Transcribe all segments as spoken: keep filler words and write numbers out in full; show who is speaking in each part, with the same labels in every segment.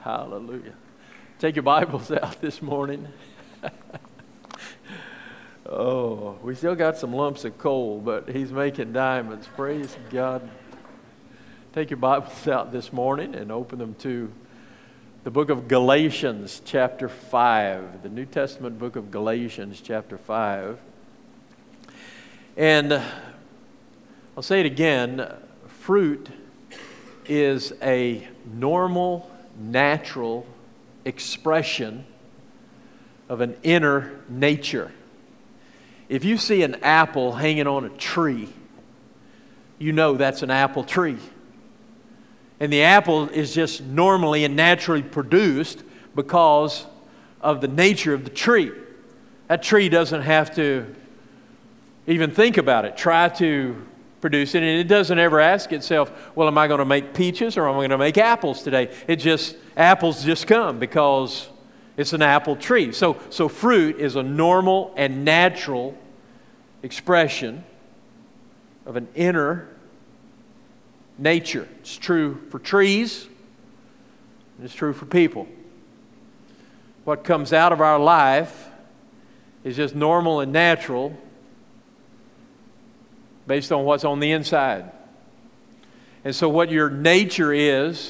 Speaker 1: Hallelujah. Take your Bibles out this morning. Oh, we still got some lumps of coal, but he's making diamonds. Praise God. Take your Bibles out this morning and open them to the book of Galatians, chapter five. The New Testament book of Galatians, chapter five. And I'll say it again, fruit is a normal, natural expression of an inner nature. If you see an apple hanging on a tree, you know that's an apple tree. And the apple is just normally and naturally produced because of the nature of the tree. That tree doesn't have to even think about it, try to produce it, and it doesn't ever ask itself, well, am I going to make peaches or am I going to make apples today? It just, apples just come because it's an apple tree. So, so fruit is a normal and natural expression of an inner nature. It's true for trees, and it's true for people. What comes out of our life is just normal and natural based on what's on the inside. And so what your nature is,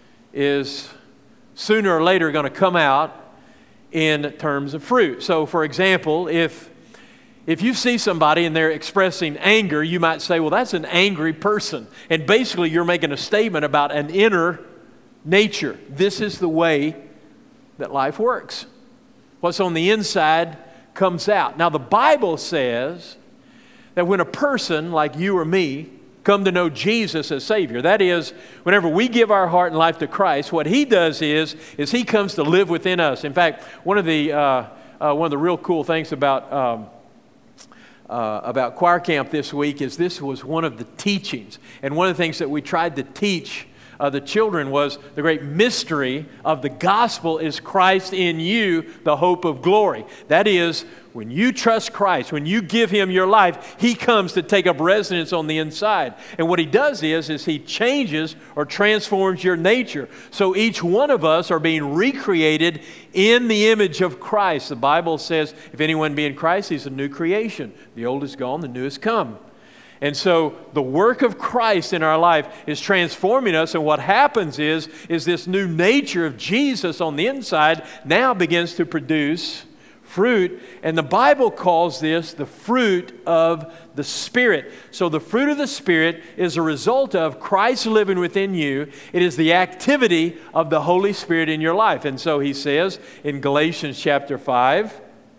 Speaker 1: is sooner or later going to come out in terms of fruit. So for example, if if you see somebody and they're expressing anger, you might say, well, that's an angry person. And basically you're making a statement about an inner nature. This is the way that life works. What's on the inside comes out. Now the Bible says that when a person like you or me come to know Jesus as Savior, that is, whenever we give our heart and life to Christ, what He does is, is He comes to live within us. In fact, one of the uh, uh, one of the real cool things about um, uh, about choir camp this week is this was one of the teachings, and one of the things that we tried to teach Uh, the children was the great mystery of the gospel is Christ in you, the hope of glory. That is, when you trust Christ, when you give Him your life, He comes to take up residence on the inside. And what He does is, is He changes or transforms your nature. So each one of us are being recreated in the image of Christ. The Bible says, if anyone be in Christ, he's a new creation. The old is gone, the new has come. And so the work of Christ in our life is transforming us, and what happens is, is this new nature of Jesus on the inside now begins to produce fruit, and the Bible calls this the fruit of the Spirit. So the fruit of the Spirit is a result of Christ living within you. It is the activity of the Holy Spirit in your life. And so he says in Galatians chapter five,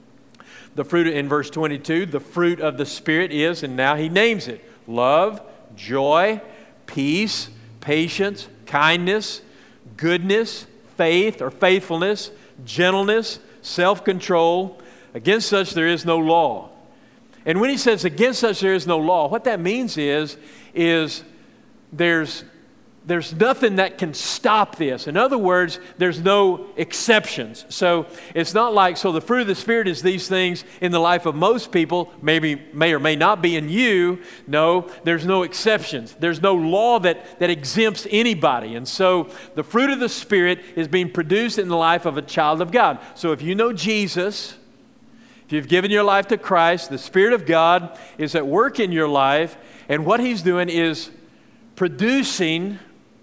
Speaker 1: the fruit in verse twenty-two, the fruit of the Spirit is, and now he names it, love, joy, peace, patience, kindness, goodness, faith or faithfulness, gentleness, self-control. Against such there is no law. And when he says against such there is no law, what that means is, is there's There's nothing that can stop this. In other words, there's no exceptions. So it's not like, so the fruit of the Spirit is these things in the life of most people, maybe may or may not be in you. No, there's no exceptions. There's no law that, that exempts anybody. And so the fruit of the Spirit is being produced in the life of a child of God. So if you know Jesus, if you've given your life to Christ, the Spirit of God is at work in your life, and what He's doing is producing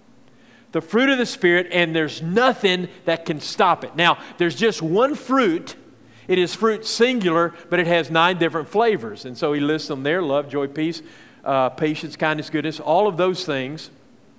Speaker 1: the fruit of the Spirit, and there's nothing that can stop it. Now, there's just one fruit. It is fruit singular, but it has nine different flavors. And so he lists them there, love, joy, peace, uh, patience, kindness, goodness, all of those things.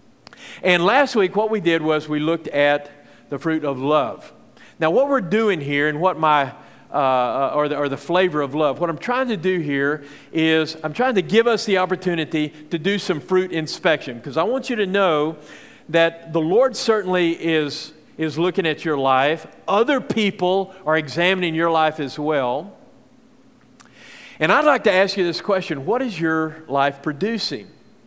Speaker 1: And last week, what we did was we looked at the fruit of love. Now, what we're doing here, and what my Uh, or, the, or the flavor of love. What I'm trying to do here is I'm trying to give us the opportunity to do some fruit inspection, because I want you to know that the Lord certainly is, is looking at your life. Other people are examining your life as well. And I'd like to ask you this question: what is your life producing?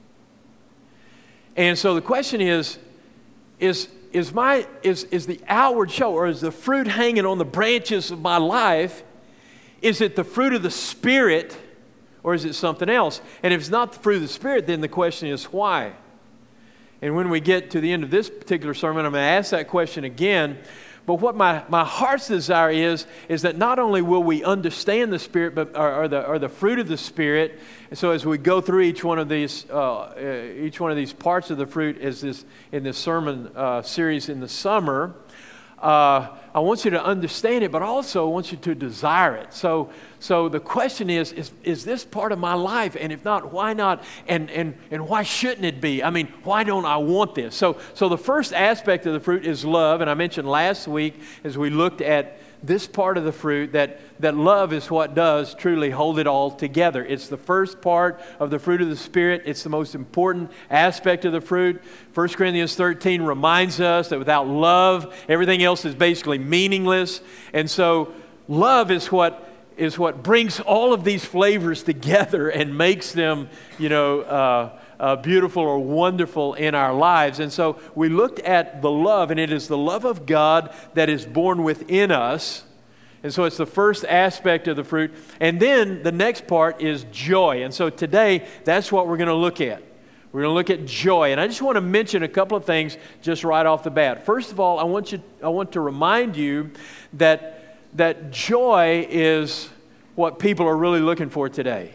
Speaker 1: And so the question is, is Is my is is the outward show, or is the fruit hanging on the branches of my life, is it the fruit of the Spirit, or is it something else? And if it's not the fruit of the Spirit, then the question is why? And when we get to the end of this particular sermon, I'm going to ask that question again. But what my, my heart's desire is, is that not only will we understand the Spirit, but or, or the or the fruit of the Spirit. And so as we go through each one of these uh, each one of these parts of the fruit, as this in this sermon uh, series in the summer, uh, I want you to understand it, but also I want you to desire it. So so the question is, is is this part of my life? And if not, why not? And and and why shouldn't it be? I mean, why don't I want this? So so the first aspect of the fruit is love, and I mentioned last week as we looked at this part of the fruit that, that love is what does truly hold it all together. It's the first part of the fruit of the Spirit. It's the most important aspect of the fruit. First Corinthians thirteen reminds us that without love, everything else is basically meaningless. And so love is what is what brings all of these flavors together and makes them, you know, uh, uh, beautiful or wonderful in our lives. And so we looked at the love, and it is the love of God that is born within us. And so it's the first aspect of the fruit. And then the next part is joy. And so today, that's what we're going to look at. We're going to look at joy. And I just want to mention a couple of things just right off the bat. First of all, I want you, I want to remind you that that joy is what people are really looking for today.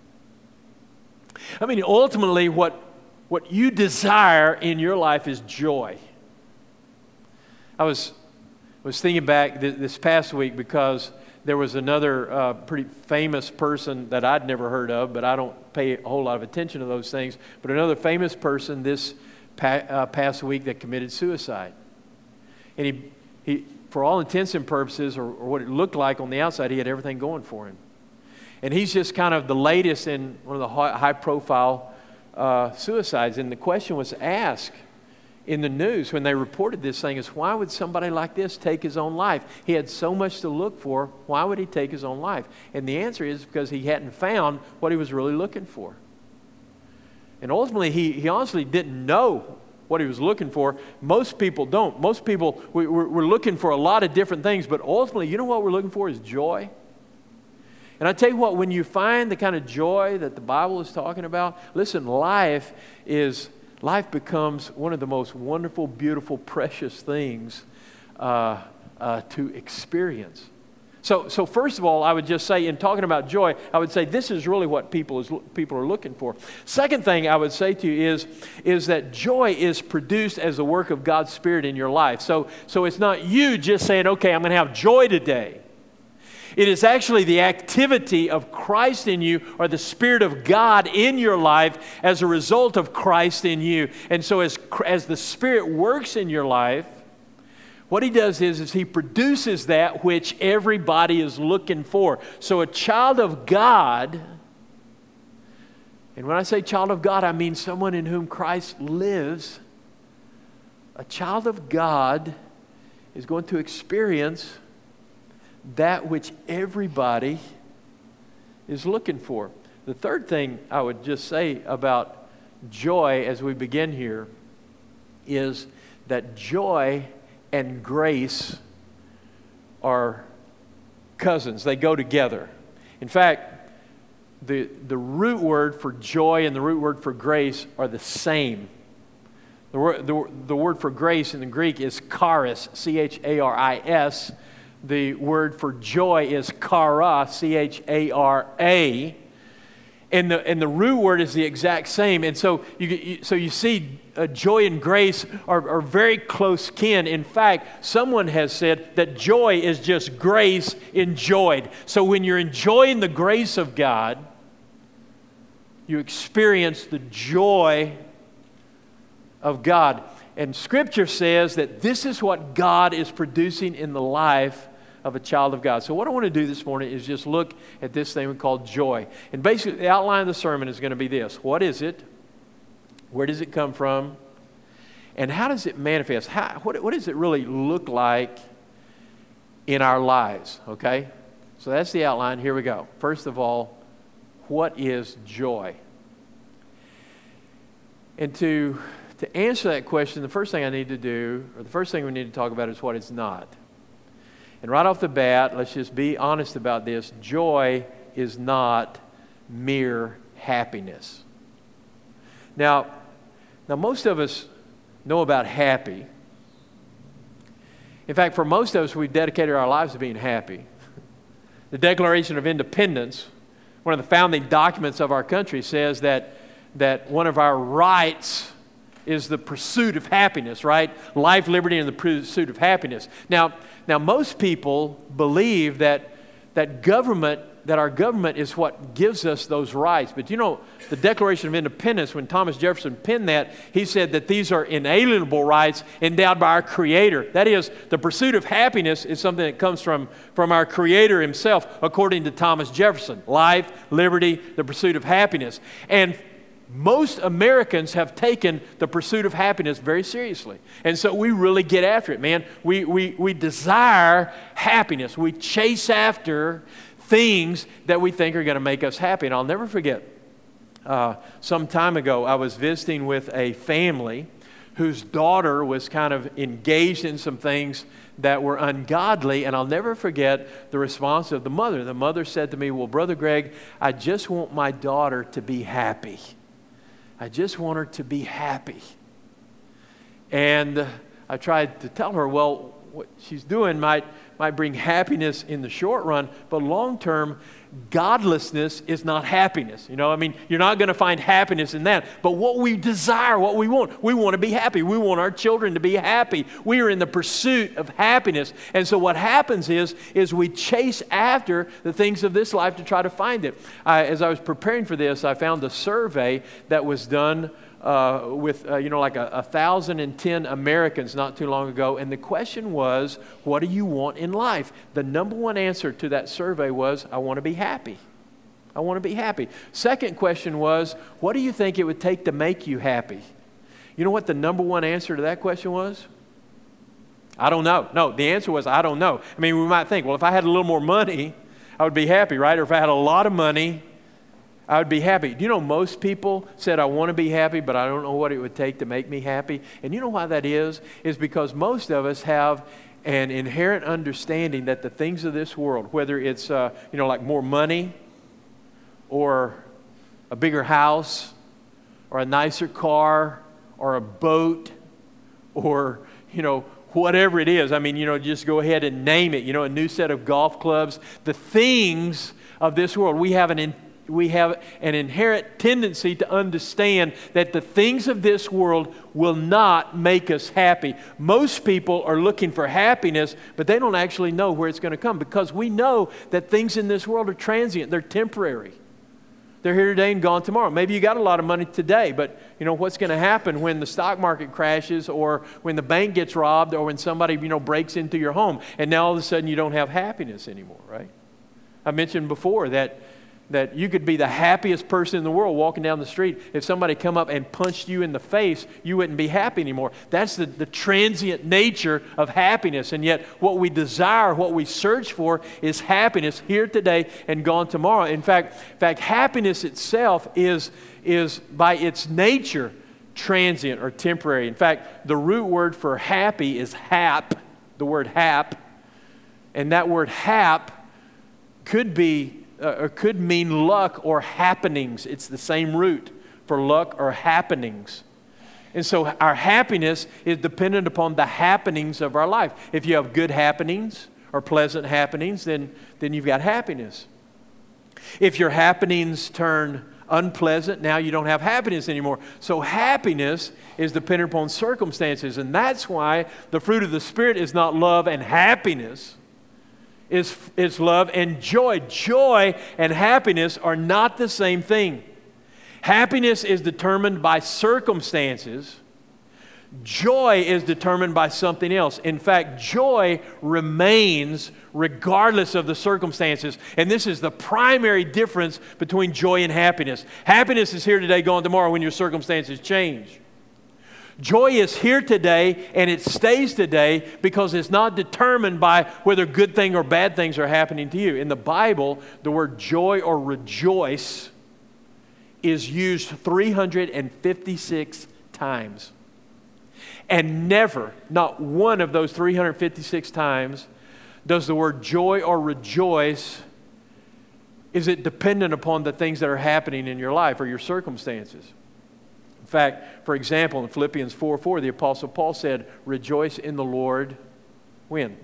Speaker 1: I mean, ultimately, what, what you desire in your life is joy. I was, was thinking back th- this past week because there was another uh, pretty famous person that I'd never heard of, but I don't pay a whole lot of attention to those things, but another famous person this pa- uh, past week that committed suicide. And he, he for all intents and purposes, or, or what it looked like on the outside, he had everything going for him. And he's just kind of the latest in one of the high-profile uh, suicides. And the question was asked in the news when they reported this thing is, why would somebody like this take his own life? He had so much to look for. Why would he take his own life? And the answer is because he hadn't found what he was really looking for. And ultimately, he, he honestly didn't know what he was looking for. Most people don't. Most people, we, we're, we're looking for a lot of different things, but ultimately, you know what we're looking for is joy. And I tell you what, when you find the kind of joy that the Bible is talking about, listen, life is, life becomes one of the most wonderful, beautiful, precious things uh, uh, to experience. So, so first of all, I would just say, in talking about joy, I would say this is really what people is people are looking for. Second thing I would say to you is, is that joy is produced as a work of God's Spirit in your life. So, so it's not you just saying, okay, I'm going to have joy today. It is actually the activity of Christ in you, or the Spirit of God in your life as a result of Christ in you. And so as, as the Spirit works in your life, what He does is, is He produces that which everybody is looking for. So a child of God, and when I say child of God, I mean someone in whom Christ lives. A child of God is going to experience that which everybody is looking for. The third thing I would just say about joy as we begin here is that joy and grace are cousins. They go together. In fact, the, the root word for joy and the root word for grace are the same. The, word, the, the word for grace in the Greek is charis, C H A R I S. The word for joy is chara, C H A R A. And the, and the root word is the exact same. And so you, you, so you see uh, joy and grace are, are very close kin. In fact, someone has said that joy is just grace enjoyed. So when you're enjoying the grace of God, you experience the joy of God. And Scripture says that this is what God is producing in the life of a child of God. So what I want to do this morning is just look at this thing we call joy. And basically the outline of the sermon is going to be this. What is it? Where does it come from? And how does it manifest? How, what, what does it really look like in our lives? Okay? So that's the outline. Here we go. First of all, what is joy? And to, to answer that question, the first thing I need to do, or the first thing we need to talk about is what it's not. And right off the bat, let's just be honest about this. Joy is not mere happiness. Now, now most of us know about happy. In fact, for most of us, we've dedicated our lives to being happy. The Declaration of Independence, one of the founding documents of our country, says that, that one of our rights is the pursuit of happiness, right? Life, liberty, and the pursuit of happiness. Now, now most people believe that, that government, that our government is what gives us those rights. But you know, the Declaration of Independence, when Thomas Jefferson penned that, he said that these are inalienable rights endowed by our Creator. That is, the pursuit of happiness is something that comes from, from our Creator Himself, according to Thomas Jefferson. Life, liberty, the pursuit of happiness. And most Americans have taken the pursuit of happiness very seriously. And so we really get after it, man. We, we, we desire happiness. We chase after things that we think are going to make us happy. And I'll never forget, uh, some time ago, I was visiting with a family whose daughter was kind of engaged in some things that were ungodly, and I'll never forget the response of the mother. The mother said to me, "Well, Brother Greg, I just want my daughter to be happy. I just want her to be happy." And I tried to tell her, well, what she's doing might, might bring happiness in the short run, but long term, godlessness is not happiness. You know, I mean, you're not going to find happiness in that. But what we desire, what we want, we want to be happy. We want our children to be happy. We are in the pursuit of happiness. And so what happens is, is we chase after the things of this life to try to find it. I, as I was preparing for this, I found a survey that was done Uh, with, uh, you know, like a, a thousand and ten Americans not too long ago. And the question was, what do you want in life? The number one answer to that survey was, I want to be happy. I want to be happy. Second question was, what do you think it would take to make you happy? You know what the number one answer to that question was? I don't know. No, the answer was, I don't know. I mean, we might think, well, if I had a little more money, I would be happy, right? Or if I had a lot of money, I would be happy. Do you know most people said, I want to be happy, but I don't know what it would take to make me happy? And you know why that is? Is because most of us have an inherent understanding that the things of this world, whether it's, uh, you know, like more money or a bigger house or a nicer car or a boat or, you know, whatever it is. I mean, you know, just go ahead and name it. You know, a new set of golf clubs. The things of this world, we have an in, we have an inherent tendency to understand that the things of this world will not make us happy. Most people are looking for happiness, but they don't actually know where it's going to come, because we know that things in this world are transient. They're temporary. They're here today and gone tomorrow. Maybe you got a lot of money today, but you know what's going to happen when the stock market crashes, or when the bank gets robbed, or when somebody, you know, breaks into your home, and now all of a sudden you don't have happiness anymore, right? I mentioned before that that you could be the happiest person in the world walking down the street. If somebody come up and punched you in the face, you wouldn't be happy anymore. That's the, the transient nature of happiness. And yet what we desire, what we search for, is happiness here today and gone tomorrow. In fact, in fact happiness itself is, is by its nature transient or temporary. In fact, the root word for happy is hap, the word hap. And that word hap could be Uh, or could mean luck or happenings. It's the same root for luck or happenings. And so our happiness is dependent upon the happenings of our life. If you have good happenings or pleasant happenings, then, then you've got happiness. If your happenings turn unpleasant, now you don't have happiness anymore. So happiness is dependent upon circumstances. And that's why the fruit of the Spirit is not love and happiness. Is, is love and joy. Joy and happiness are not the same thing. Happiness is determined by circumstances. Joy is determined by something else. In fact, joy remains regardless of the circumstances. And this is the primary difference between joy and happiness. Happiness is here today, gone tomorrow when your circumstances change. Joy is here today, and it stays today because it's not determined by whether good things or bad things are happening to you. In the Bible, the word joy or rejoice is used three hundred fifty-six times. And never, not one of those three hundred fifty-six times, does the word joy or rejoice, is it dependent upon the things that are happening in your life or your circumstances. In fact, for example, in Philippians four four, the Apostle Paul said, rejoice in the Lord when?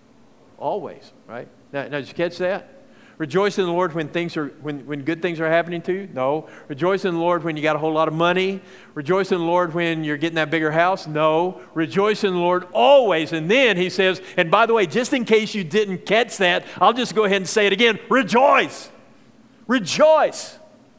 Speaker 1: Always, right? Now, now did you catch that? Rejoice in the Lord when things are when, when good things are happening to you? No. Rejoice in the Lord when you got a whole lot of money? Rejoice in the Lord when you're getting that bigger house? No. Rejoice in the Lord always. And then he says, and by the way, just in case you didn't catch that, I'll just go ahead and say it again. Rejoice. Rejoice.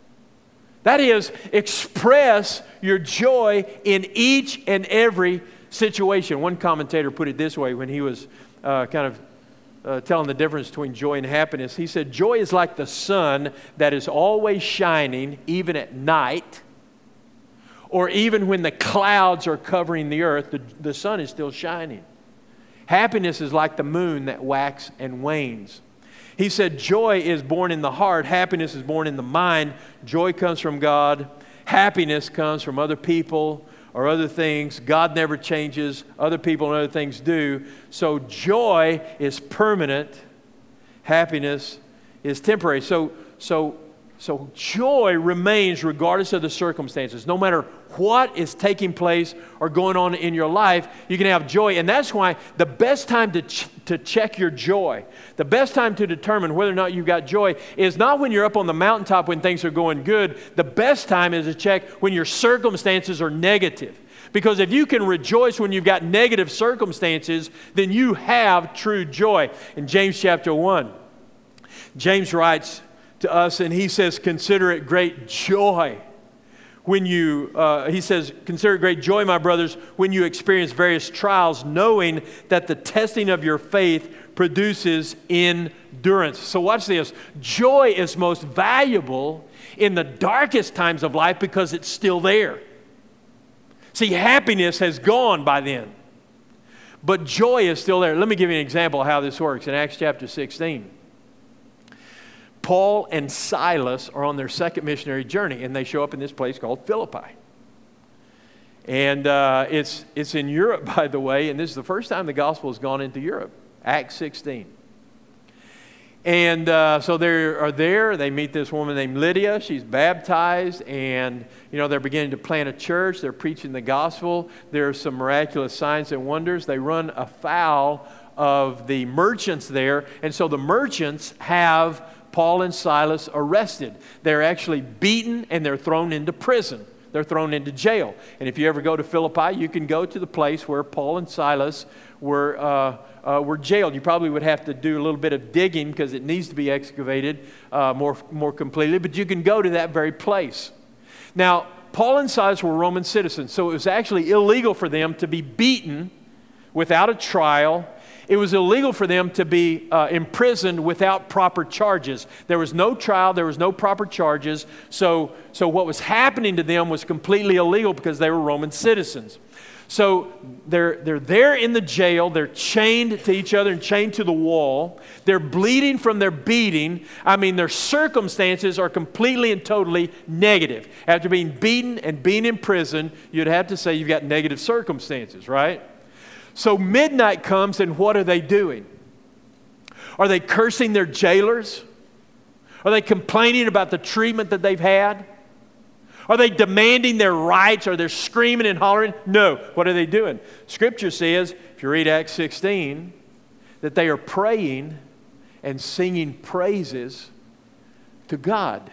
Speaker 1: That is, express your joy in each and every situation. One commentator put it this way when he was uh, kind of Uh, telling the difference between joy and happiness. He said, joy is like the sun that is always shining, even at night, or even when the clouds are covering the earth, the, the sun is still shining. Happiness is like the moon that waxes and wanes. He said, joy is born in the heart, happiness is born in the mind. Joy comes from God, happiness comes from other people or other things. God never changes. Other people and other things do. So joy is permanent. Happiness is temporary. So, so, so joy remains regardless of the circumstances. No matter what is taking place or going on in your life, you can have joy. And that's why the best time to, ch- to check your joy, the best time to determine whether or not you've got joy is not when you're up on the mountaintop when things are going good. The best time is to check when your circumstances are negative. Because if you can rejoice when you've got negative circumstances, then you have true joy. In James chapter one, James writes to us and he says, consider it great joy when you, uh, he says, consider it great joy, my brothers, when you experience various trials, knowing that the testing of your faith produces endurance. So watch this. Joy is most valuable in the darkest times of life because it's still there. See, happiness has gone by then, but joy is still there. Let me give you an example of how this works. In Acts chapter sixteen, Paul and Silas are on their second missionary journey, and they show up in this place called Philippi. And uh, it's, it's in Europe, by the way, and this is the first time the gospel has gone into Europe, Acts sixteen. And uh, so they are there. They meet this woman named Lydia. She's baptized, and you know they're beginning to plant a church. They're preaching the gospel. There are some miraculous signs and wonders. They run afoul of the merchants there, and so the merchants have Paul and Silas arrested. They're actually beaten, and they're thrown into prison. They're thrown into jail. And if you ever go to Philippi, you can go to the place where Paul and Silas were uh, uh, were jailed. You probably would have to do a little bit of digging because it needs to be excavated uh, more, more completely. But you can go to that very place. Now, Paul and Silas were Roman citizens, so it was actually illegal for them to be beaten without a trial. It was illegal for them to be uh, imprisoned without proper charges. There was no trial. There was no proper charges. So, so what was happening to them was completely illegal because they were Roman citizens. So they're, they're there in the jail. They're chained to each other and chained to the wall. They're bleeding from their beating. I mean, their circumstances are completely and totally negative. After being beaten and being in prison, you'd have to say you've got negative circumstances, right? So midnight comes, and what are they doing? Are they cursing their jailers? Are they complaining about the treatment that they've had? Are they demanding their rights? Are they screaming and hollering? No. What are they doing? Scripture says, if you read Acts sixteen, that they are praying and singing praises to God.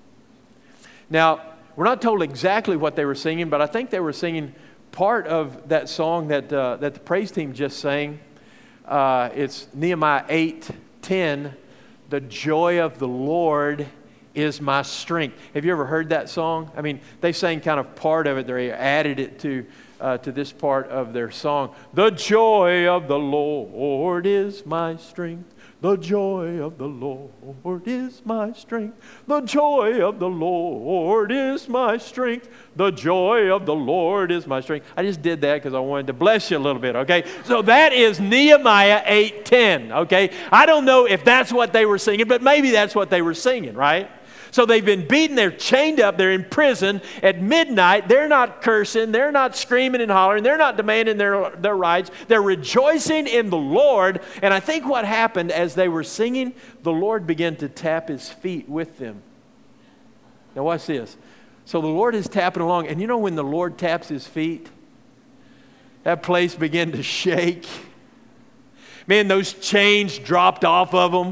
Speaker 1: Now, we're not told exactly what they were singing, but I think they were singing part of that song that uh, that the praise team just sang. Uh, it's Nehemiah eight ten. The joy of the Lord is my strength. Have you ever heard that song? I mean, they sang kind of part of it. They added it to uh, to this part of their song. The joy of the Lord is my strength. The joy of the Lord is my strength. The joy of the Lord is my strength. The joy of the Lord is my strength. I just did that because I wanted to bless you a little bit, okay? So that is Nehemiah eight ten, okay? I don't know if that's what they were singing, but maybe that's what they were singing, right? So they've been beaten, they're chained up, they're in prison. At midnight, they're not cursing, they're not screaming and hollering, they're not demanding their, their rights. They're rejoicing in the Lord. And I think what happened as they were singing, the Lord began to tap his feet with them. Now watch this. So the Lord is tapping along. And you know when the Lord taps his feet, that place began to shake. Man, those chains dropped off of them.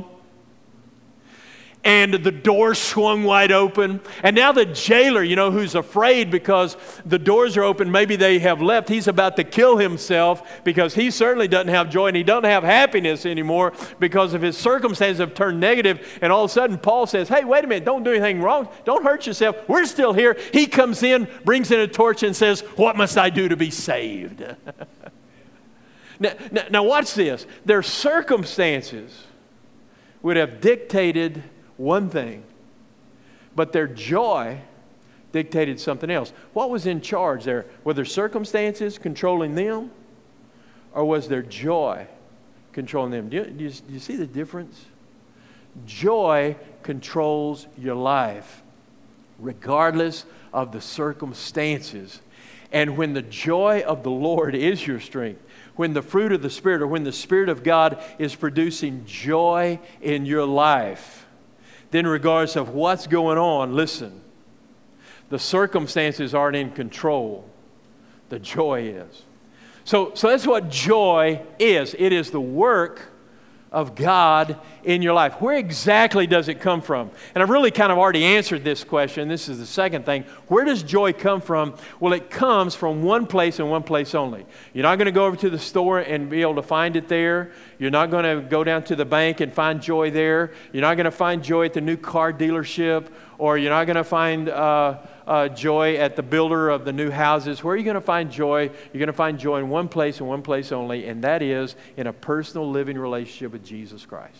Speaker 1: And the door swung wide open. And now the jailer, you know, who's afraid because the doors are open, maybe they have left. He's about to kill himself because he certainly doesn't have joy and he doesn't have happiness anymore because of his circumstances have turned negative. And all of a sudden, Paul says, hey, wait a minute, don't do anything wrong. Don't hurt yourself. We're still here. He comes in, brings in a torch and says, what must I do to be saved? now, now, now watch this. Their circumstances would have dictated one thing, but their joy dictated something else. What was in charge there? Were their circumstances controlling them, or was their joy controlling them? Do you, do you, do you see the difference? Joy controls your life, regardless of the circumstances. And when the joy of the Lord is your strength, when the fruit of the Spirit, or when the Spirit of God is producing joy in your life, then regardless of what's going on, listen, the circumstances aren't in control. The joy is. So, so that's what joy is. It is the work of God in your life. Where exactly does it come from? And I've really kind of already answered this question. This is the second thing. Where does joy come from? Well, it comes from one place and one place only. You're not going to go over to the store and be able to find it there. You're not going to go down to the bank and find joy there. You're not going to find joy at the new car dealership, or you're not going to find uh, uh, joy at the builder of the new houses. Where are you going to find joy? You're going to find joy in one place and one place only, and that is in a personal living relationship with Jesus Christ.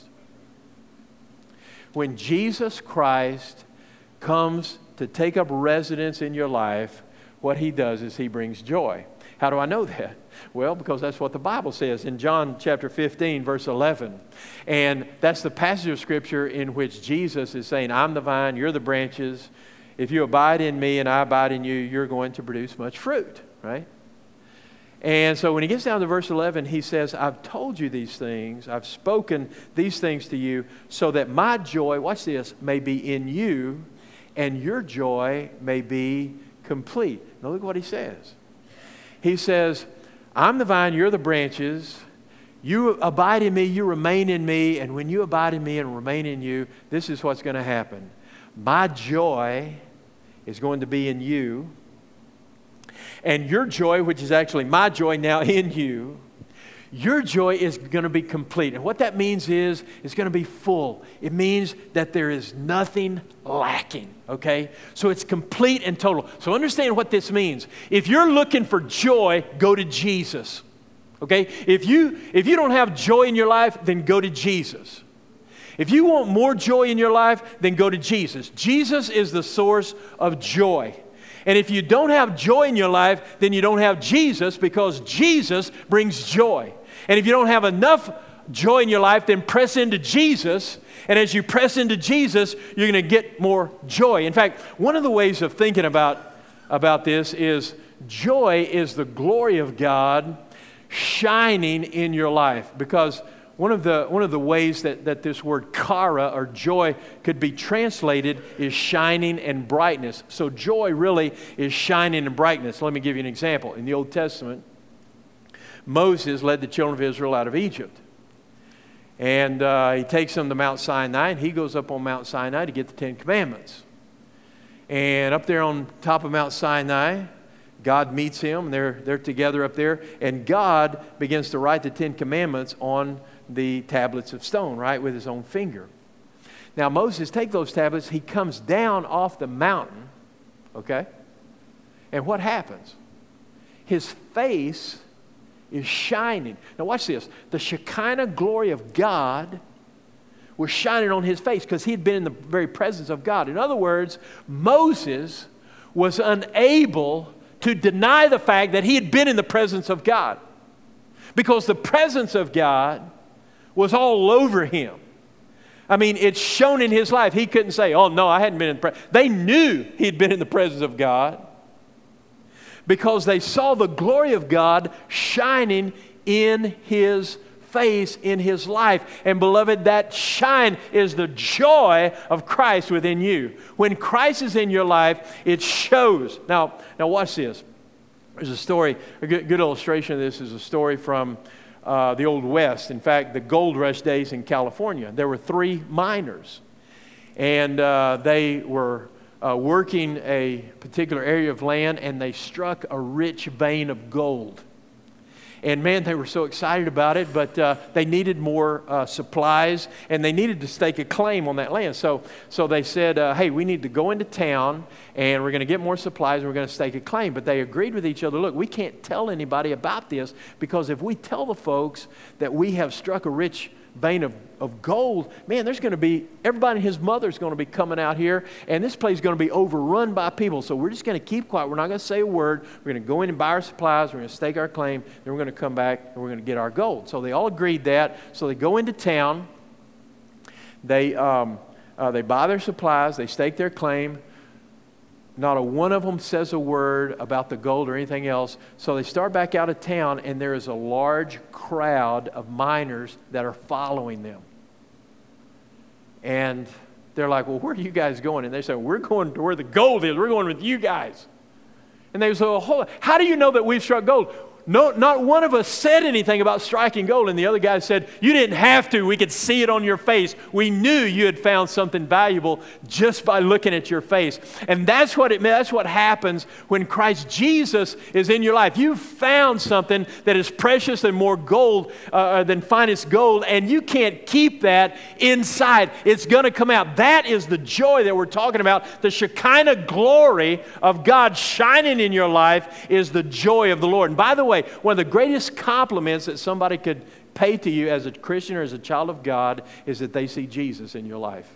Speaker 1: When Jesus Christ comes to take up residence in your life, what he does is he brings joy. How do I know that? Well, because that's what the Bible says in John chapter fifteen, verse eleven. And that's the passage of Scripture in which Jesus is saying, I'm the vine, you're the branches. If you abide in me and I abide in you, you're going to produce much fruit, right? And so when he gets down to verse eleven, he says, I've told you these things, I've spoken these things to you, so that my joy, watch this, may be in you, and your joy may be complete. Now look what he says. He says, I'm the vine, you're the branches. You abide in me, you remain in me, and when you abide in me and remain in you, this is what's going to happen. My joy is going to be in you, and your joy, which is actually my joy now in you, your joy is going to be complete. And what that means is it's going to be full. It means that there is nothing lacking, okay? So it's complete and total. So understand what this means. If you're looking for joy, go to Jesus, okay? If you, if you don't have joy in your life, then go to Jesus. If you want more joy in your life, then go to Jesus. Jesus is the source of joy. And if you don't have joy in your life, then you don't have Jesus, because Jesus brings joy. And if you don't have enough joy in your life, then press into Jesus. And as you press into Jesus, you're going to get more joy. In fact, one of the ways of thinking about, about this is joy is the glory of God shining in your life. Because One of the, one of the ways that, that this word chara, or joy, could be translated is shining and brightness. So joy really is shining and brightness. Let me give you an example. In the Old Testament, Moses led the children of Israel out of Egypt. And uh, he takes them to Mount Sinai, and he goes up on Mount Sinai to get the Ten Commandments. And up there on top of Mount Sinai, God meets him, and they're, they're together up there, and God begins to write the Ten Commandments on the tablets of stone, right, with his own finger. Now Moses takes those tablets, he comes down off the mountain, okay? And what happens? His face is shining. Now watch this. The Shekinah glory of God was shining on his face because he had been in the very presence of God. In other words, Moses was unable to deny the fact that he had been in the presence of God, because the presence of God was all over him. I mean, it's shown in his life. He couldn't say, oh, no, I hadn't been in the presence. They knew he'd been in the presence of God because they saw the glory of God shining in his face in his life. And beloved, that shine is the joy of Christ within you. When Christ is in your life, it shows. Now, now watch this. There's a story, a good, good illustration of this is a story from uh, the Old West. In fact, the gold rush days in California. There were three miners, and uh, they were uh, working a particular area of land, and they struck a rich vein of gold. And man, they were so excited about it, but uh, they needed more uh, supplies, and they needed to stake a claim on that land. So, so they said, uh, hey, we need to go into town, and we're going to get more supplies, and we're going to stake a claim. But they agreed with each other, look, we can't tell anybody about this, because if we tell the folks that we have struck a rich vein of, of gold, man, there's going to be, everybody and his mother's going to be coming out here, and this place is going to be overrun by people. So we're just going to keep quiet. We're not going to say a word. We're going to go in and buy our supplies. We're going to stake our claim. Then we're going to come back, and we're going to get our gold. So they all agreed that. So they go into town. They, um, uh, they buy their supplies. They stake their claim. Not a one of them says a word about the gold or anything else. So they start back out of town, and there is a large crowd of miners that are following them. And they're like, well, where are you guys going? And they say, we're going to where the gold is. We're going with you guys. And they say, well, how do you know that we've struck gold? No, not one of us said anything about striking gold. And the other guy said, you didn't have to. We could see it on your face. We knew you had found something valuable just by looking at your face. And that's what it that's what happens when Christ Jesus is in your life. You've found something that is precious and more gold uh, than finest gold, and you can't keep that inside. It's going to come out. That is the joy that we're talking about. The Shekinah glory of God shining in your life is the joy of the Lord. And by the way, one of the greatest compliments that somebody could pay to you as a Christian or as a child of God is that they see Jesus in your life.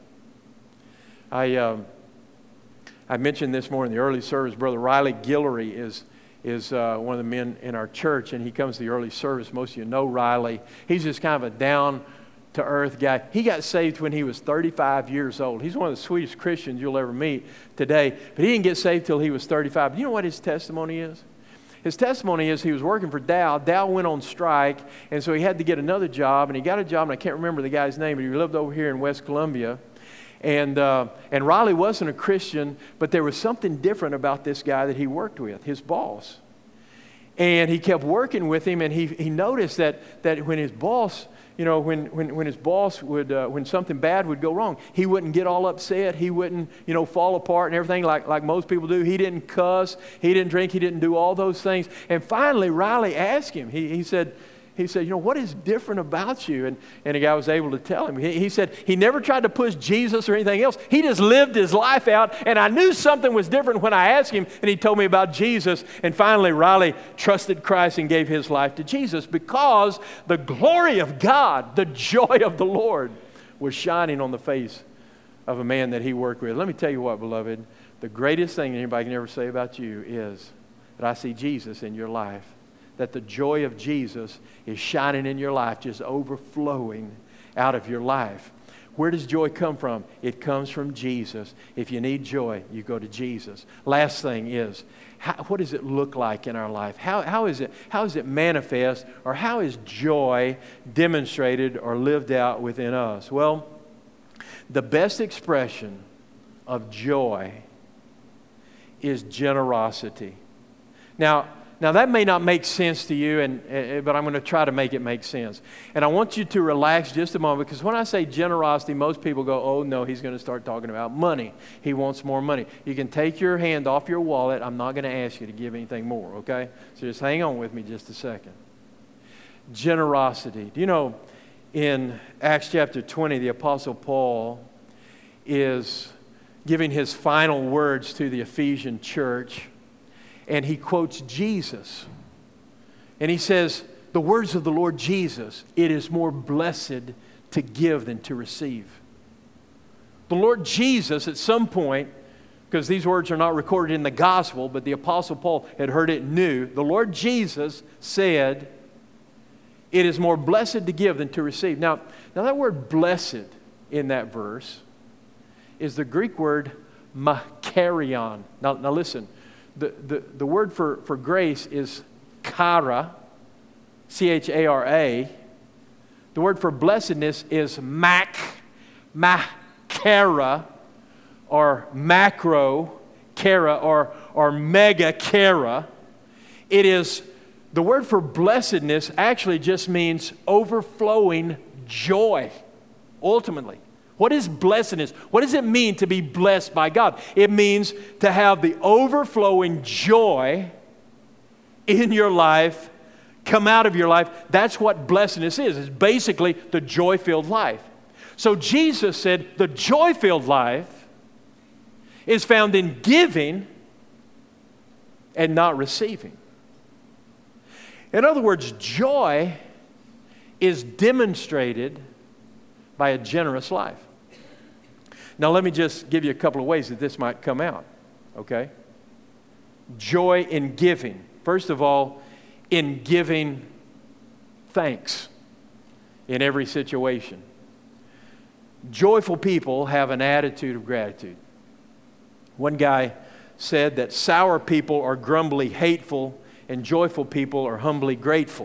Speaker 1: I um, I mentioned this more in the early service. Brother Riley Guillory is is uh, one of the men in our church, and he comes to the early service. Most of you know Riley. He's just kind of a down-to-earth guy. He got saved when he was thirty-five years old. He's one of the sweetest Christians you'll ever meet today, but he didn't get saved till he was thirty-five. Do you know what his testimony is? His testimony is he was working for Dow. Dow went on strike, and so he had to get another job, and he got a job, and I can't remember the guy's name, but he lived over here in West Columbia. And, uh, and Riley wasn't a Christian, but there was something different about this guy that he worked with, his boss. And he kept working with him, and he, he noticed that, that when his boss, you know, when, when, when his boss would, uh, when something bad would go wrong, he wouldn't get all upset. He wouldn't, you know, fall apart and everything like, like most people do. He didn't cuss. He didn't drink. He didn't do all those things. And finally, Riley asked him, he, he said, He said, you know, what is different about you? And, and the guy was able to tell him. He, he said he never tried to push Jesus or anything else. He just lived his life out. And I knew something was different when I asked him, and he told me about Jesus. And finally, Riley trusted Christ and gave his life to Jesus because the glory of God, the joy of the Lord, was shining on the face of a man that he worked with. Let me tell you what, beloved, the greatest thing anybody can ever say about you is that I see Jesus in your life. That the joy of Jesus is shining in your life, just overflowing out of your life. Where does joy come from? It comes from Jesus. If you need joy, you go to Jesus. Last thing is, how, what does it look like in our life? How, how, is it, how is it manifest, or how is joy demonstrated or lived out within us? Well, the best expression of joy is generosity. Now, Now, that may not make sense to you, and, uh, but I'm going to try to make it make sense. And I want you to relax just a moment, because when I say generosity, most people go, oh, no, he's going to start talking about money. He wants more money. You can take your hand off your wallet. I'm not going to ask you to give anything more, okay? So just hang on with me just a second. Generosity. Do you know, in Acts chapter twenty, the Apostle Paul is giving his final words to the Ephesian church. And he quotes Jesus. And he says, the words of the Lord Jesus, it is more blessed to give than to receive. The Lord Jesus, at some point, because these words are not recorded in the gospel, but the Apostle Paul had heard it new, the Lord Jesus said, it is more blessed to give than to receive. Now, now that word blessed in that verse is the Greek word makarion. Now, now listen. The, the, the word for, for grace is chara, C H A R A, The word for blessedness is mak, makara, or macro, kara, or, or mega kara. It is, the word for blessedness actually just means overflowing joy, ultimately. What is blessedness? What does it mean to be blessed by God? It means to have the overflowing joy in your life come out of your life. That's what blessedness is. It's basically the joy-filled life. So Jesus said the joy-filled life is found in giving and not receiving. In other words, joy is demonstrated by a generous life. Now let me just give you a couple of ways that this might come out, okay? Joy in giving. First of all, in giving thanks in every situation. Joyful people have an attitude of gratitude. One guy said that sour people are grumbly hateful and joyful people are humbly grateful.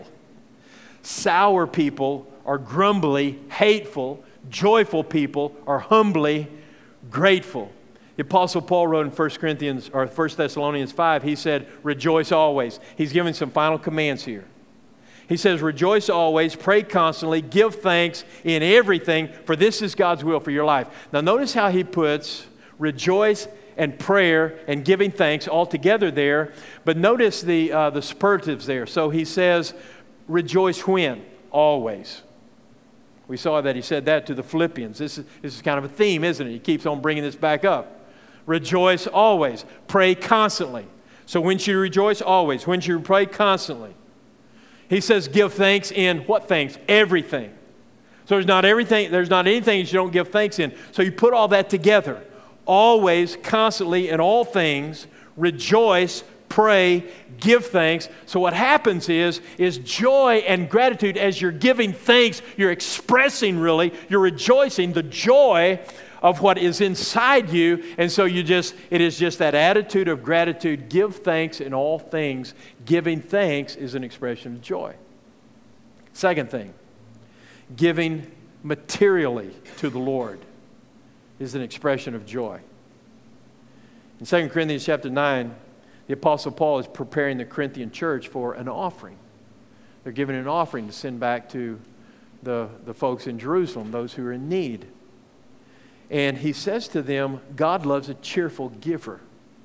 Speaker 1: Sour people are grumbly hateful, joyful people are humbly grateful. The Apostle Paul wrote in First Corinthians or First Thessalonians five, he said, rejoice always. He's giving some final commands here. He says, rejoice always, pray constantly, give thanks in everything, for this is God's will for your life. Now notice how he puts rejoice and prayer and giving thanks all together there. But notice the, uh, the superlatives there. So he says, rejoice when? Always. We saw that he said that to the Philippians. This is, this is kind of a theme, isn't it? He keeps on bringing this back up. Rejoice always. Pray constantly. So when should you rejoice? Always. When should you pray? Constantly. He says give thanks in what things? Everything. So there's not everything, there's not anything you don't give thanks in. So you put all that together. Always, constantly, in all things, rejoice, pray, give thanks. So what happens is, is joy and gratitude as you're giving thanks, you're expressing really, you're rejoicing the joy of what is inside you. And so you just, it is just that attitude of gratitude. Give thanks in all things. Giving thanks is an expression of joy. Second thing, giving materially to the Lord is an expression of joy. In Second Corinthians chapter nine, the Apostle Paul is preparing the Corinthian church for an offering. They're giving an offering to send back to the, the folks in Jerusalem, those who are in need. And he says to them, God loves a cheerful giver.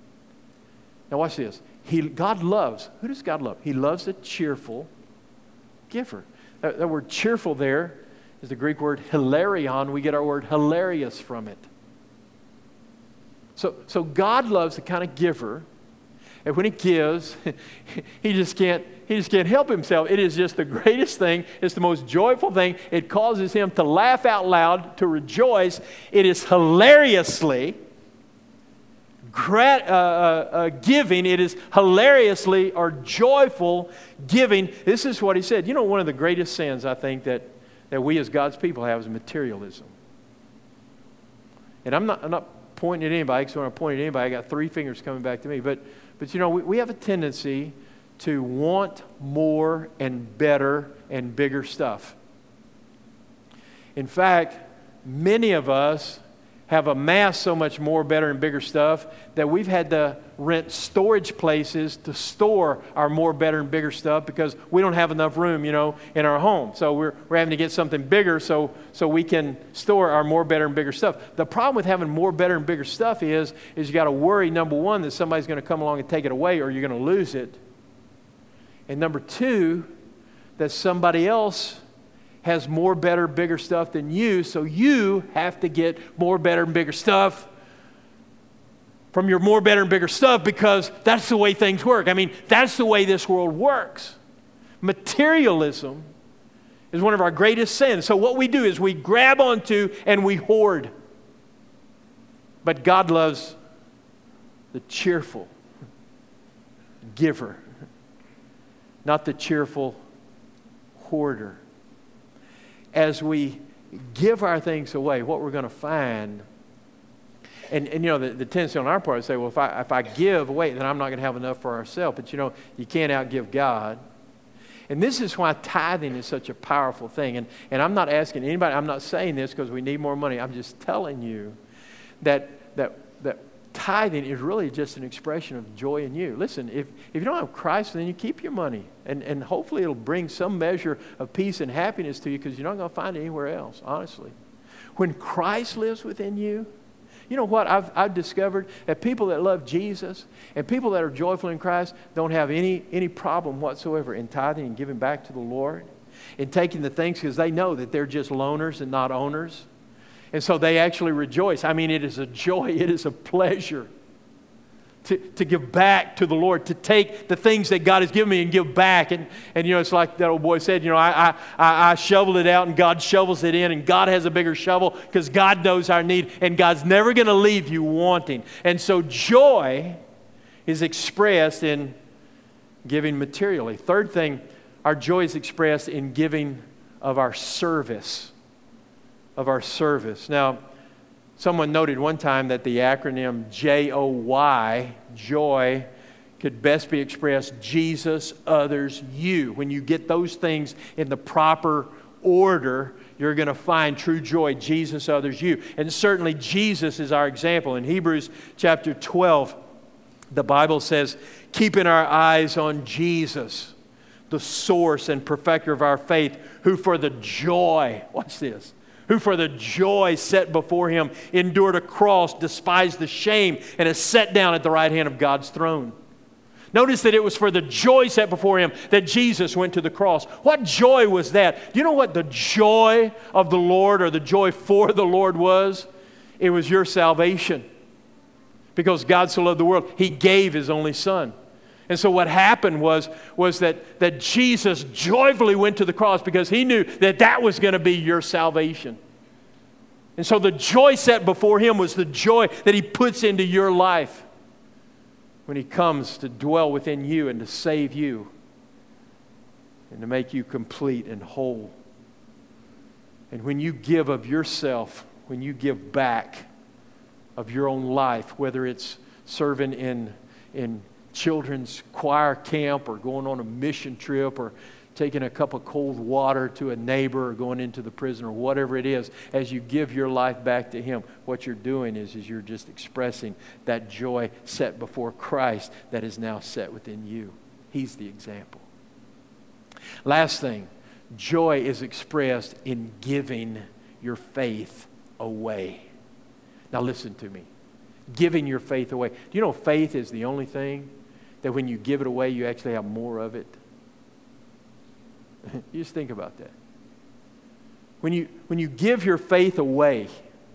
Speaker 1: Now watch this. He, God loves, who does God love? He loves a cheerful giver. That, that word cheerful there is the Greek word hilarion. We get our word hilarious from it. So, so God loves the kind of giver, and when he gives, he just can't, he just can't help himself. It is just the greatest thing. It's the most joyful thing. It causes him to laugh out loud, to rejoice. It is hilariously grat, uh, uh, uh, giving. It is hilariously or joyful giving. This is what he said. You know, one of the greatest sins I think that, that we as God's people have is materialism. And I'm not, I'm not pointing at anybody, because when I point at anybody, I got three fingers coming back to me. But, but you know, we, we have a tendency to want more and better and bigger stuff. In fact, many of us have amassed so much more, better, and bigger stuff that we've had to rent storage places to store our more, better, and bigger stuff because we don't have enough room, you know, in our home. So we're, we're having to get something bigger so, so we can store our more, better, and bigger stuff. The problem with having more, better, and bigger stuff is, is you got to worry, number one, that somebody's going to come along and take it away or you're going to lose it. And number two, that somebody else has more, better, bigger stuff than you, so you have to get more, better, and bigger stuff from your more, better, and bigger stuff because that's the way things work. I mean, that's the way this world works. Materialism is one of our greatest sins. So what we do is we grab onto and we hoard. But God loves the cheerful giver, not the cheerful hoarder. As we give our things away, what we're going to find, and, and you know, the, the tendency on our part is to say, well, if I, if I give away, then I'm not going to have enough for ourselves. But you know, you can't outgive God. And this is why tithing is such a powerful thing. And, and I'm not asking anybody, I'm not saying this because we need more money. I'm just telling you that, that, that tithing is really just an expression of joy in you. Listen, if, if you don't have Christ, then you keep your money. And, and hopefully it'll bring some measure of peace and happiness to you because you're not going to find it anywhere else, honestly. When Christ lives within you, you know what? I've, I've discovered that people that love Jesus and people that are joyful in Christ don't have any, any problem whatsoever in tithing and giving back to the Lord and taking the things because they know that they're just loaners and not owners. And so they actually rejoice. I mean, it is a joy. It is a pleasure to, to give back to the Lord, to take the things that God has given me and give back. And, and you know, it's like that old boy said, you know, I, I, I shoveled it out and God shovels it in and God has a bigger shovel because God knows our need and God's never going to leave you wanting. And so joy is expressed in giving materially. Third thing, our joy is expressed in giving of our service. Of our service. Now, someone noted one time that the acronym J O Y, joy, could best be expressed Jesus, others, you. When you get those things in the proper order, you're going to find true joy, Jesus, others, you. And certainly Jesus is our example. In Hebrews chapter twelve, the Bible says, keeping our eyes on Jesus, the source and perfecter of our faith, who for the joy, watch this, who for the joy set before him endured a cross, despised the shame, and is set down at the right hand of God's throne. Notice that it was for the joy set before him that Jesus went to the cross. What joy was that? Do you know what the joy of the Lord or the joy for the Lord was? It was your salvation. Because God so loved the world, he gave his only Son. And so what happened was, was that, that Jesus joyfully went to the cross because he knew that that was going to be your salvation. And so the joy set before him was the joy that he puts into your life when he comes to dwell within you and to save you and to make you complete and whole. And when you give of yourself, when you give back of your own life, whether it's serving in, in children's choir camp or going on a mission trip or taking a cup of cold water to a neighbor or going into the prison or whatever it is, as you give your life back to him, what you're doing is, is you're just expressing that joy set before Christ that is now set within you. He's the example. Last thing, joy is expressed in giving your faith away. Now listen to me. Giving your faith away. Do you know faith is the only thing that when you give it away, you actually have more of it? You just think about that. When you, when you give your faith away,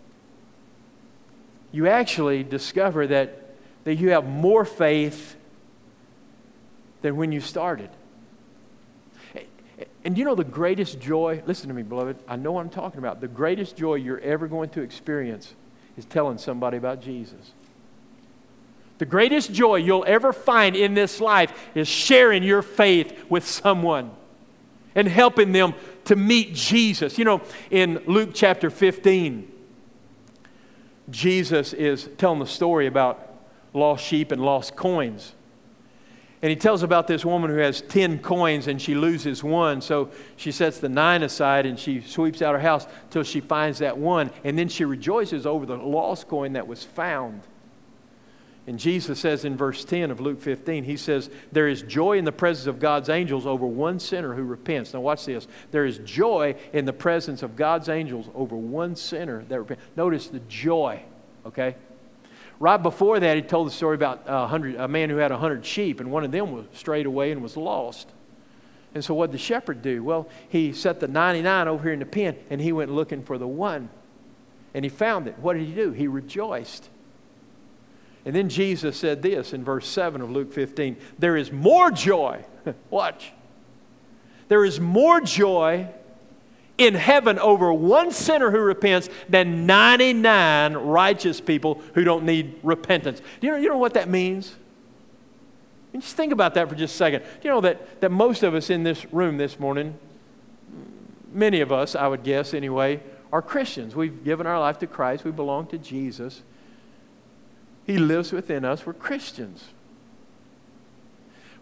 Speaker 1: you actually discover that, that you have more faith than when you started. And you know the greatest joy, listen to me, beloved, I know what I'm talking about. The greatest joy you're ever going to experience is telling somebody about Jesus. The greatest joy you'll ever find in this life is sharing your faith with someone and helping them to meet Jesus. You know, in Luke chapter fifteen, Jesus is telling the story about lost sheep and lost coins. And he tells about this woman who has ten coins and she loses one. So she sets the nine aside and she sweeps out her house till she finds that one. And then she rejoices over the lost coin that was found. And Jesus says in verse ten of Luke fifteen, he says, there is joy in the presence of God's angels over one sinner who repents. Now watch this. There is joy in the presence of God's angels over one sinner that repents. Notice the joy, okay? Right before that, he told the story about a, hundred, a man who had a hundred sheep, and one of them was strayed away and was lost. And so what did the shepherd do? Well, he set the ninety-nine over here in the pen, and he went looking for the one. And he found it. What did he do? He rejoiced. And then Jesus said this in verse seven of Luke fifteen, there is more joy. Watch. There is more joy in heaven over one sinner who repents than ninety-nine righteous people who don't need repentance. Do you know, you know what that means? And just think about that for just a second. You know that, that most of us in this room this morning, many of us, I would guess anyway, are Christians. We've given our life to Christ. We belong to Jesus. He lives within us. We're Christians.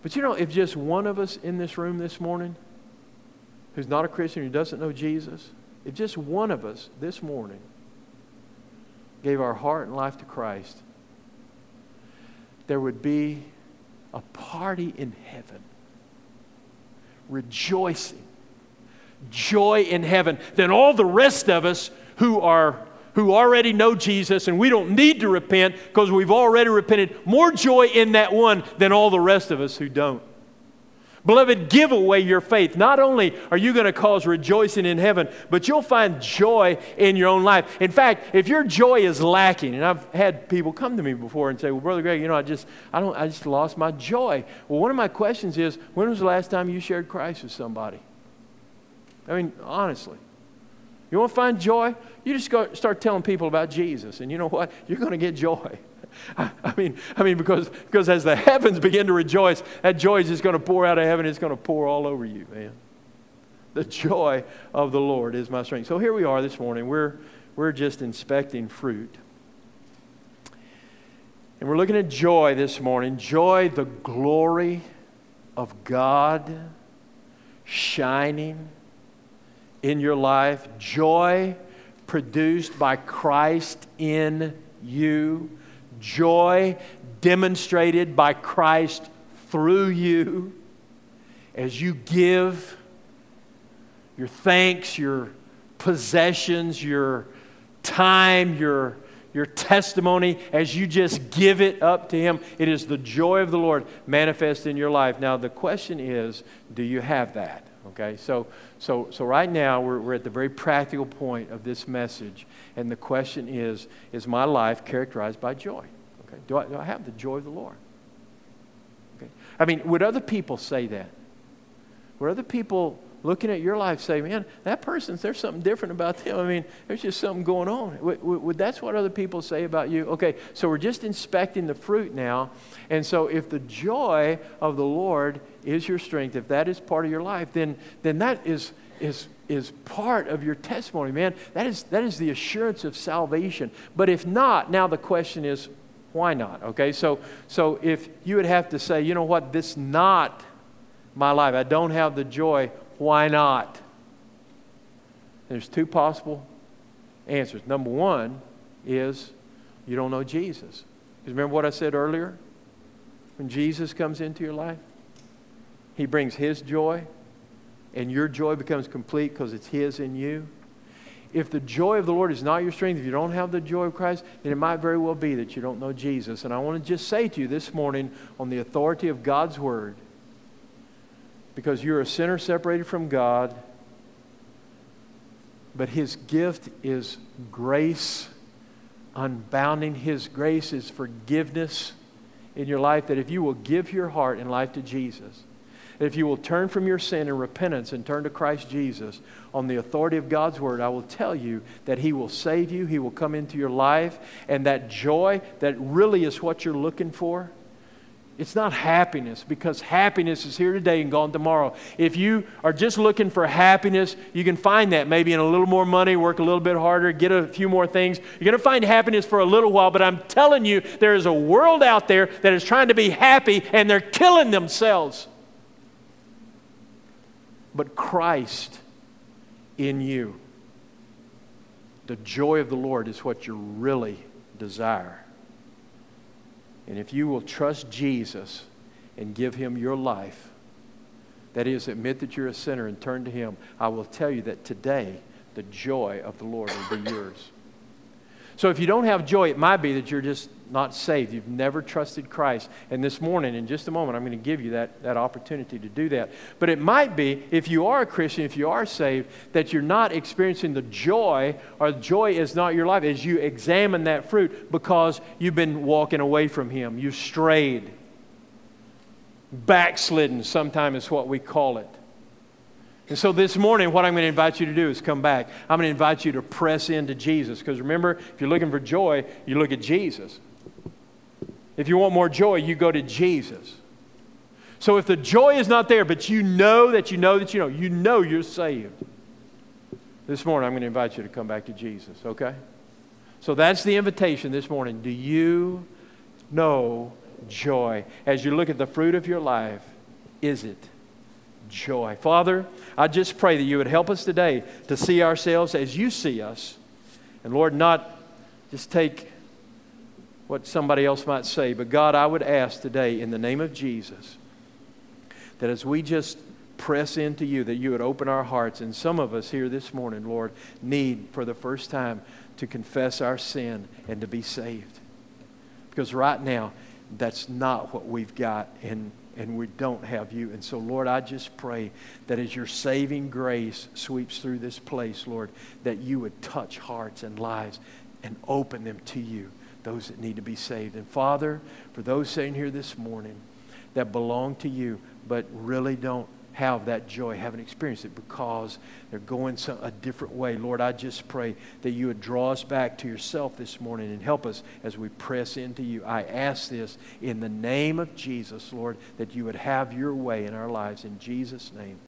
Speaker 1: But you know, if just one of us in this room this morning who's not a Christian, who doesn't know Jesus, if just one of us this morning gave our heart and life to Christ, there would be a party in heaven, rejoicing, joy in heaven. Then all the rest of us who are who already know Jesus and we don't need to repent because we've already repented, more joy in that one than all the rest of us who don't. Beloved, give away your faith. Not only are you going to cause rejoicing in heaven, but you'll find joy in your own life. In fact, if your joy is lacking, and I've had people come to me before and say, well, Brother Greg, you know, I just, I don't, I just lost my joy. Well, one of my questions is, when was the last time you shared Christ with somebody? I mean, honestly. You want to find joy? You just go start telling people about Jesus, and you know what? You're going to get joy. I, I mean, I mean, because because as the heavens begin to rejoice, that joy is just going to pour out of heaven. It's going to pour all over you, man. The joy of the Lord is my strength. So here we are this morning. We're we're just inspecting fruit, and we're looking at joy this morning. Joy, the glory of God shining in your life. Joy produced by Christ in you. Joy demonstrated by Christ through you as you give your thanks, your possessions, your time, your, your testimony, as you just give it up to Him. It is the joy of the Lord manifest in your life. Now the question is, do you have that? Okay, so so so right now we're we're at the very practical point of this message, and the question is: is my life characterized by joy? Okay, do I do I have the joy of the Lord? Okay, I mean, would other people say that? Would other people looking at your life say, "Man, that person's there's something different about them"? I mean, there's just something going on. Would, would, would that's what other people say about you? Okay, so we're just inspecting the fruit now, and so if the joy of the Lord is your strength, if that is part of your life, then then that is is is part of your testimony, man. That is that is the assurance of salvation. But if not, now the question is, why not? Okay, so so if you would have to say, you know what, this is not my life. I don't have the joy. Why not? There's two possible answers. Number one is you don't know Jesus. Because remember what I said earlier? When Jesus comes into your life, He brings His joy, and your joy becomes complete because it's His in you. If the joy of the Lord is not your strength, if you don't have the joy of Christ, then it might very well be that you don't know Jesus. And I want to just say to you this morning, on the authority of God's Word, because you're a sinner separated from God, but His gift is grace, unbounding. His grace is forgiveness in your life, that if you will give your heart and life to Jesus, if you will turn from your sin and repentance and turn to Christ Jesus, on the authority of God's Word, I will tell you that He will save you, He will come into your life, and that joy that really is what you're looking for, it's not happiness, because happiness is here today and gone tomorrow. If you are just looking for happiness, you can find that maybe in a little more money, work a little bit harder, get a few more things. You're going to find happiness for a little while, but I'm telling you, there is a world out there that is trying to be happy, and they're killing themselves. But Christ in you, the joy of the Lord, is what you really desire. And if you will trust Jesus and give Him your life, that is, admit that you're a sinner and turn to Him, I will tell you that today the joy of the Lord will be yours. So if you don't have joy, it might be that you're just not saved. You've never trusted Christ. And this morning, in just a moment, I'm going to give you that, that opportunity to do that. But it might be, if you are a Christian, if you are saved, that you're not experiencing the joy, or joy is not your life as you examine that fruit, because you've been walking away from Him. You've strayed. Backslidden, sometimes is what we call it. And so this morning, what I'm going to invite you to do is come back. I'm going to invite you to press into Jesus. Because remember, if you're looking for joy, you look at Jesus. If you want more joy, you go to Jesus. So if the joy is not there, but you know that you know that you know, you know you're saved. This morning, I'm going to invite you to come back to Jesus, okay? So that's the invitation this morning. Do you know joy? As you look at the fruit of your life, is it? Joy. Father, I just pray that you would help us today to see ourselves as you see us. And Lord, not just take what somebody else might say, but God, I would ask today in the name of Jesus that as we just press into you, that you would open our hearts. And some of us here this morning, Lord, need for the first time to confess our sin and to be saved. Because right now, that's not what we've got, and, and we don't have you. And so, Lord, I just pray that as your saving grace sweeps through this place, Lord, that you would touch hearts and lives and open them to you, those that need to be saved. And Father, for those sitting here this morning that belong to you, but really don't have that joy, haven't experienced it because they're going some, a different way. Lord, I just pray that you would draw us back to yourself this morning and help us as we press into you. I ask this in the name of Jesus, Lord, that you would have your way in our lives. In Jesus' name.